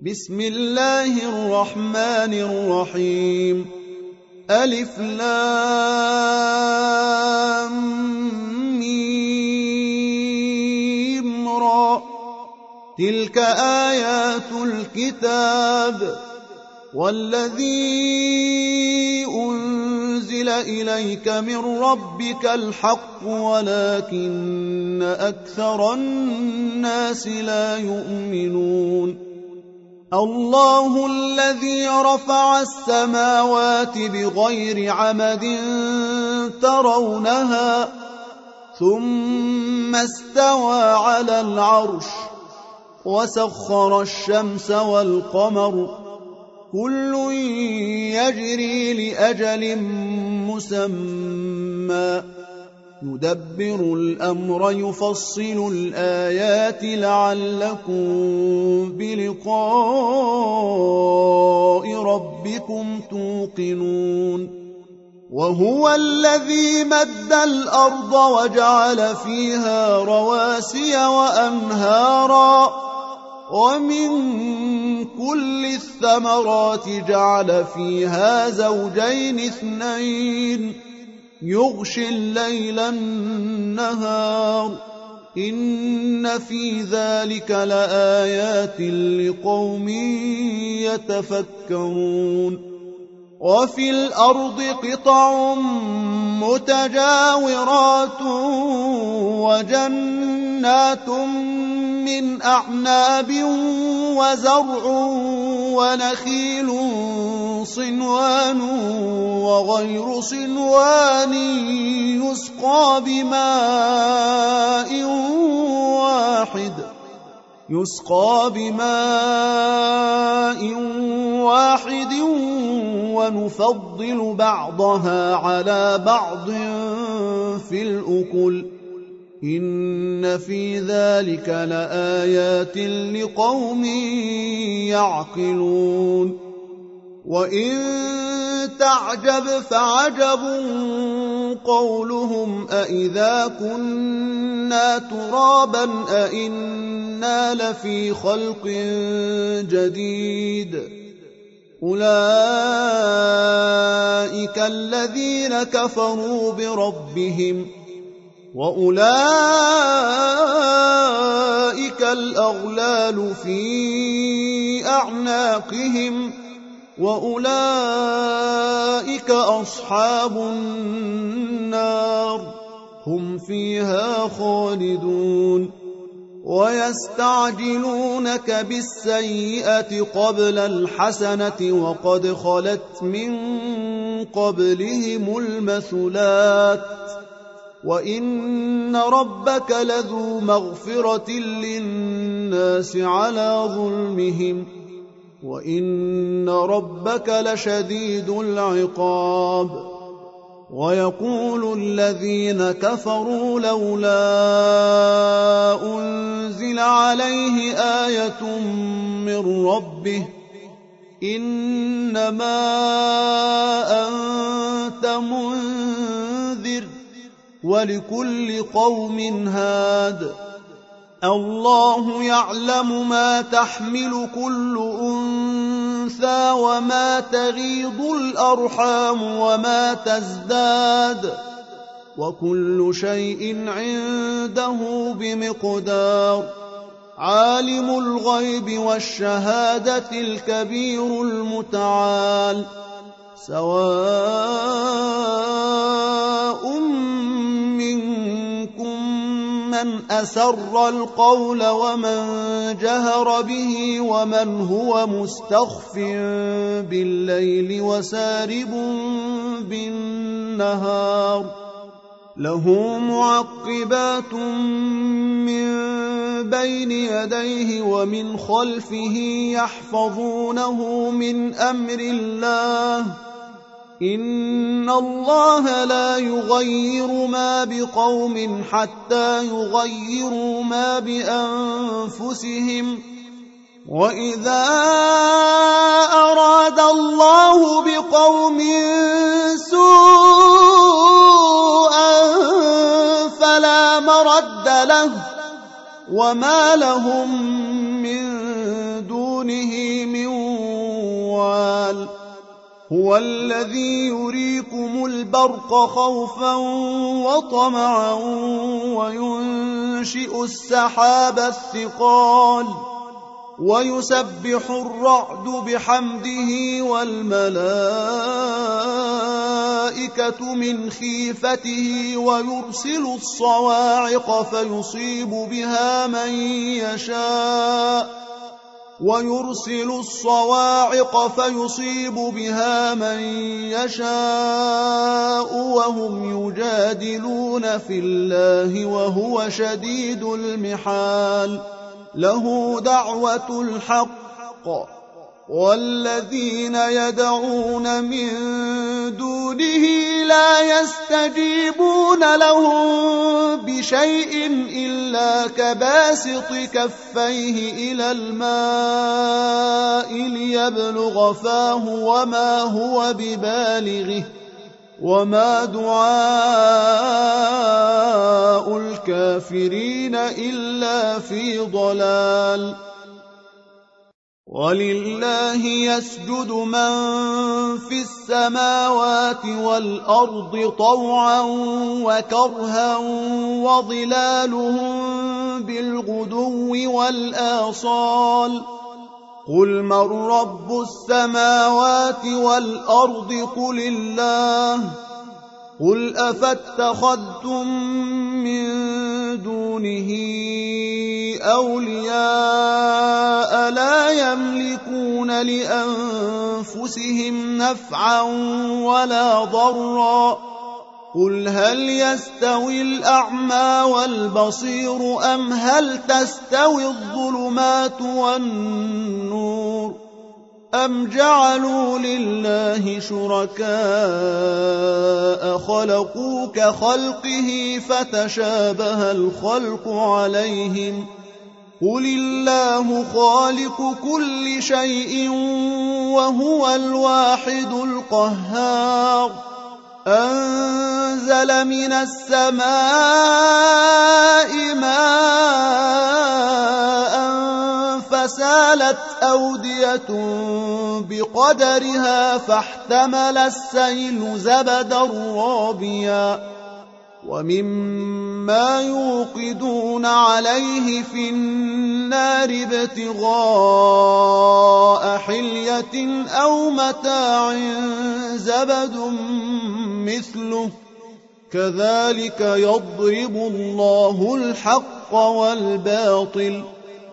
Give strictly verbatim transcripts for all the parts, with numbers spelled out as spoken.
بسم الله الرحمن الرحيم ألف لام ميم را تلك آيات الكتاب والذي أنزل إليك من ربك الحق ولكن أكثر الناس لا يؤمنون الله الذي رفع السماوات بغير عمد ترونها ثم استوى على العرش وسخر الشمس والقمر كل يجري لأجل مسمى يدبر الأمر يفصل الآيات لعلكم بلقاء ربكم توقنون وهو الذي مد الأرض وجعل فيها رواسي وأنهارا ومن كل الثمرات جعل فيها زوجين اثنين يغشي الليل النهار إن في ذلك لآيات لقوم يتفكرون وفي الأرض قطع متجاورات وجنات من أعناب وزرع ونخيل صنوان وغير صنوان يسقى بماء واحد يسقى بماء واحد ونفضل بعضها على بعض في الأكل إن في ذلك لآيات لقوم يعقلون وإن تعجب فعجب قولهم أإذا كنا ترابا أإنا لفي خلق جديد أولئك الذين كفروا بربهم وأولئك الأغلال في أعناقهم وأولئك أصحاب النار هم فيها خالدون ويستعجلونك بالسيئة قبل الحسنة وقد خلت من قبلهم المثلات وإن ربك لذو مغفرة للناس على ظلمهم وإن ربك لشديد العقاب ويقول الذين كفروا لولا أنزل عليه آية من ربه إنما أنت منذر ولكل قوم هاد الله يعلم ما تحمل كل أنثى وما تغيض الأرحام وما تزداد وكل شيء عنده بمقدار عالم الغيب والشهادة الكبير المتعال سواء منكم من أسر القول ومن جهر به ومن هو مستخف بالليل وسارب بالنهار له معقبات من بين يديه ومن خلفه يحفظونه من أمر الله إن الله لا يغير ما بقوم حتى يغيروا ما بأنفسهم وإذا أراد الله بقوم سوءا فلا مرد له وما لهم من دونه دونه من وال هو الذي يريكم البرق خوفا وطمعا وينشئ السحاب الثقال ويسبح الرعد بحمده والملائكة من خيفته ويرسل الصواعق فيصيب بها من يشاء ويرسل الصواعق فيصيب بها من يشاء وهم يجادلون في الله وهو شديد المحال له دعوة الحق والذين يدعون من دونه لا يستجيبون لهم بشيء إلا كباسط كفيه إلى الماء ليبلغ فاه وما هو ببالغه وما دعاء الكافرين إلا في ضلال ولله يسجد من في السماوات والأرض طوعا وكرها وظلالهم بالغدو والآصال قل من رب السماوات والأرض قل الله قل أفاتخذتم من دونه أولياء لا يملكون لأنفسهم نفعا ولا ضرا قل هل يستوي الأعمى والبصير أم هل تستوي الظلمات والنور أم جعلوا لله شركاء خلقوا كخلقه فتشابه الخلق عليهم قل الله خالق كل شيء وهو الواحد القهار أنزل من السماء ماء فسالت أودية بقدرها فاحتمل السيل زبدا رابيا ومما يوقدون عليه في النار ابتغاء حلية أو متاع زبد مثله كذلك يضرب الله الحق والباطل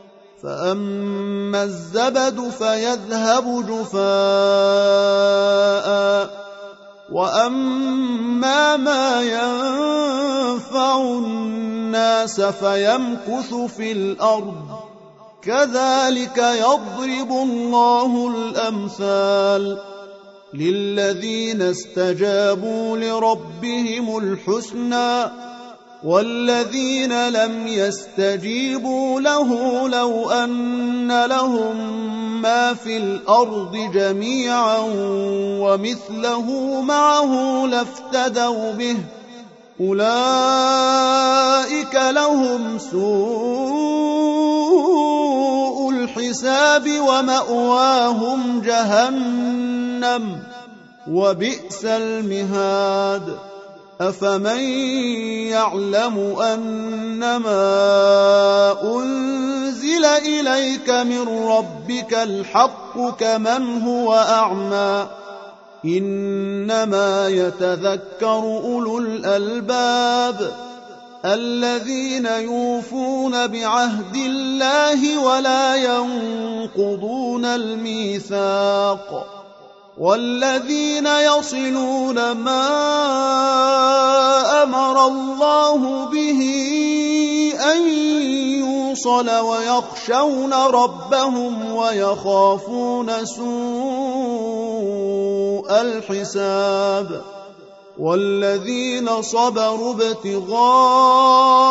فأما الزبد فيذهب جفاء وأما ما ينفع الناس فيمكث في الأرض كذلك يضرب الله الأمثال للذين استجابوا لربهم الحسنى والذين لم يستجيبوا له لو أن لهم ما في الأرض جميعا ومثله معه لافتدوا به أولئك لهم سوء الحساب ومأواهم جهنم وبئس المهاد أفمن يعلم أنما أنزل إليك من ربك الحق كمن هو أعمى إنما يتذكر أولو الألباب الذين يوفون بعهد الله ولا ينقضون الميثاق والذين يصلون ما أمر الله به أن يوصل ويخشون ربهم ويخافون سوء الحساب والذين صبروا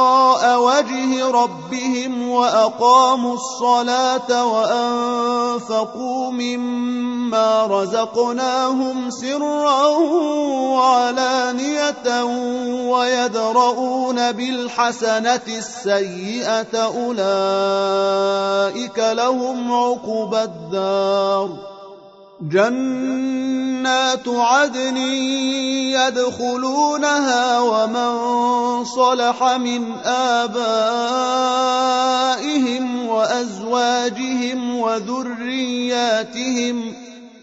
ابتغاء وجه ربهم وأقاموا الصلاة وأنفقوا وأنفقوا مما رزقناهم سرا وعلانية ويدرؤون بالحسنة السيئة أولئك لهم عقبى الدار جنات عدن يدخلونها ومن صلح من آبائهم وأزواجهم وذرياتهم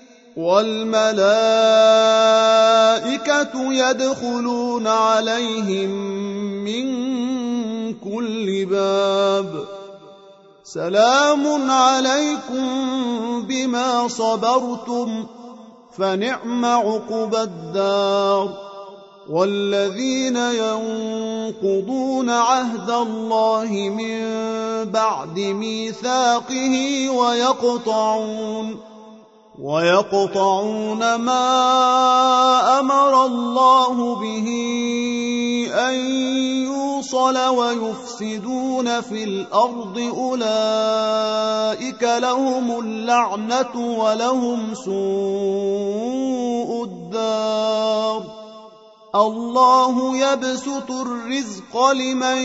والملائكة يدخلون عليهم من كل باب سلام عليكم بما صبرتم فنعم عقبى الدار والذين ينقضون عهد الله من بعد ميثاقه ويقطعون ويقطعون ما أمر الله به أن يوصل ويفسدون في الأرض أولئك لهم اللعنة ولهم سوء الدار الله يبسط الرزق لمن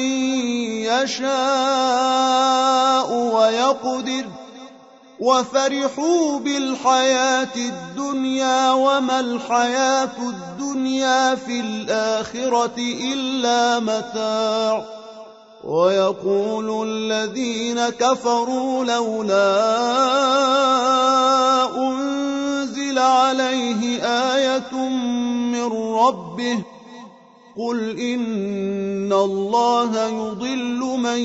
يشاء ويقدر وفرحوا بالحياة الدنيا وما الحياة الدنيا في الآخرة إلا متاع ويقول الذين كفروا لولا أنزل عليه آية من ربه قل إن الله يضل من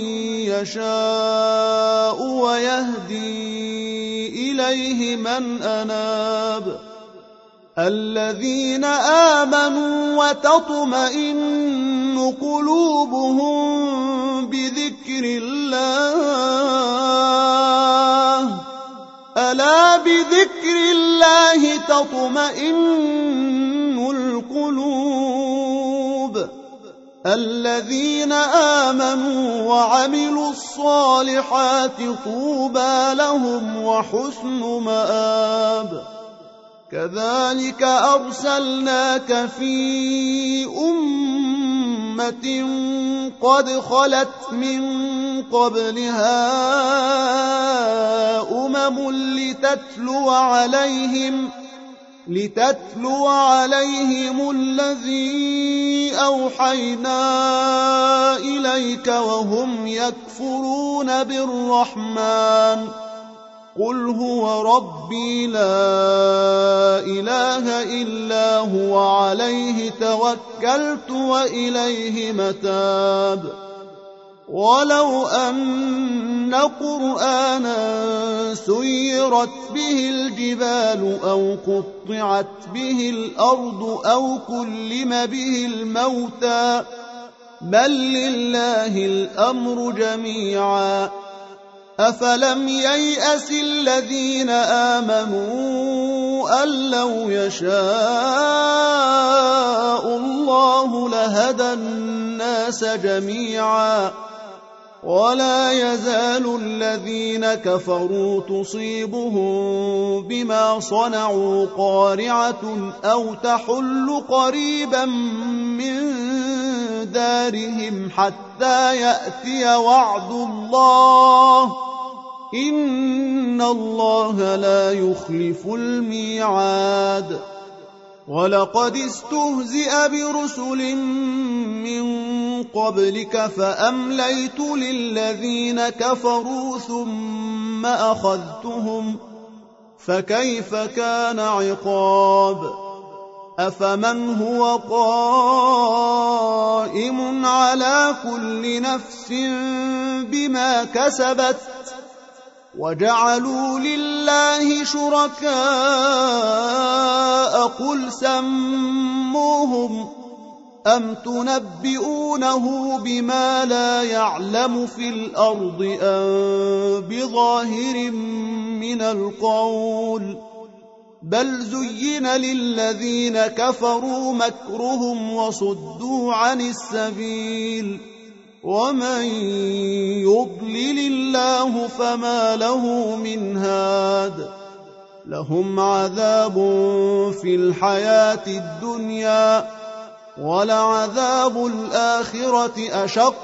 يشاء ويهدي إليه من أناب الذين آمنوا وتطمئن قلوبهم بذكر الله ألا بذكر الله تطمئن القلوب الذين آمنوا وعملوا الصالحات طوبى لهم وحسن مآب كذلك أرسلناك في أمة قد خلت من قبلها أمم لتتلو عليهم لتتلو عليهم الذي أوحينا إليك وهم يكفرون بالرحمن قل هو ربي لا إله إلا هو عليه توكلت وإليه متاب ولو أن قرآنا سيرت به الجبال أو قطعت به الأرض أو كلم به الموتى بل لله الأمر جميعا أفلم ييأس الذين آمنوا أن لو يشاء الله لهدى الناس جميعا ولا يزال الذين كفروا تصيبهم بما صنعوا قارعة أو تحل قريبا من دارهم حتى يأتي وعد الله إن الله لا يخلف الميعاد ولقد استهزئ برسل من قبلك فأمليت للذين كفروا ثم أخذتهم فكيف كان عقاب أفمن هو قائم على كل نفس بما كسبت وجعلوا لله شركاء قل سموهم أم تنبئونه بما لا يعلم في الأرض أم بظاهر من القول بل زين للذين كفروا مكرهم وصدوا عن السبيل ومن يضلل الله فما له من هاد لهم عذاب في الحياة الدنيا ولعذاب الآخرة أشق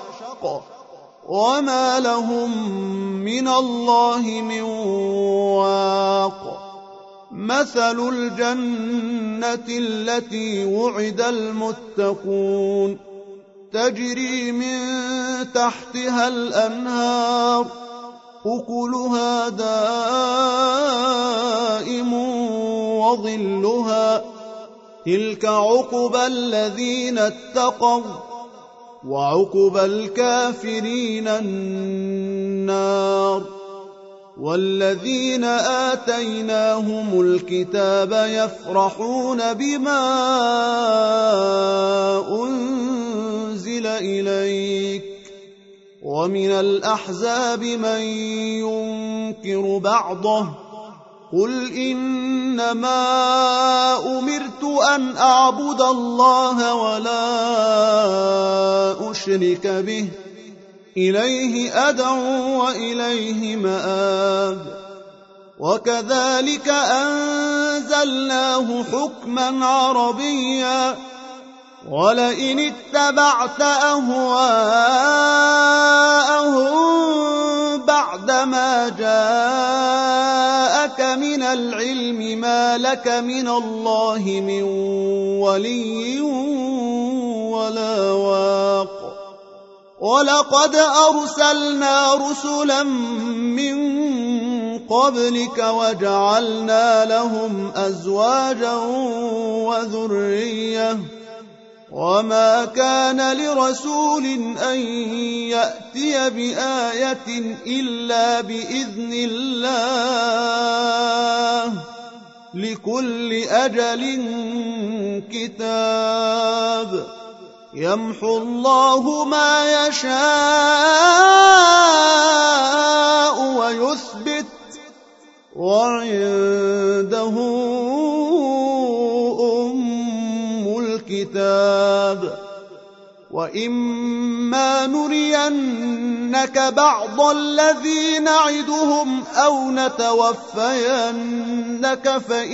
وما لهم من الله من واق مثل الجنة التي وعد المتقون تجري من تحتها الأنهار أكلها دائم وظلها تلك عقبى الذين اتقوا وعقبى الكافرين النار والذين آتيناهم الكتاب يفرحون بما أنزل إليك ومن الأحزاب من ينكر بعضه قل إنما أمرت أن أعبد الله ولا أشرك به إليه أدعو وإليه مآب وكذلك أنزلناه حكما عربيا ولئن اتبعت أهواءهم بعدما جاءك من العلم ما لك من الله من ولي ولا واق ولقد أرسلنا رسلا من قبلك وجعلنا لهم أزواجا وذرية وما كان لرسول أن يأتي بآية إلا بإذن الله لكل أجل كتاب يمحو الله ما يشاء ويثبت وعنده أم الكتاب وإما نرينك بعض الذي نعدهم أو نتوفينك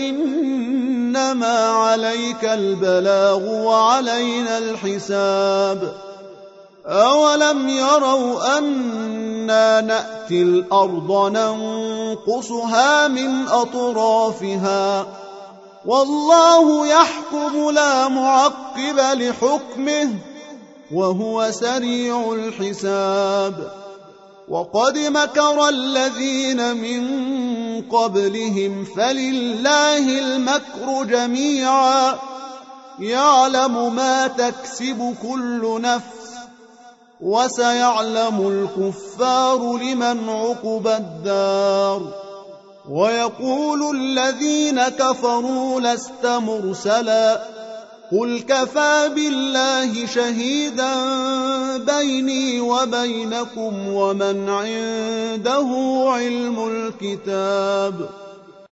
فإنما عليك البلاغ وعلينا الحساب أولم يروا أنا نأتي الأرض ننقصها من أطرافها والله يحكم لا معقب لحكمه وهو سريع الحساب وقد مكر الذين من قبلهم فلله المكر جميعا يعلم ما تكسب كل نفس وسيعلم الكفار لمن عقبى الدار ويقول الذين كفروا لست مرسلا قل كفى بالله شهيدا بيني وبينكم ومن عنده علم الكتاب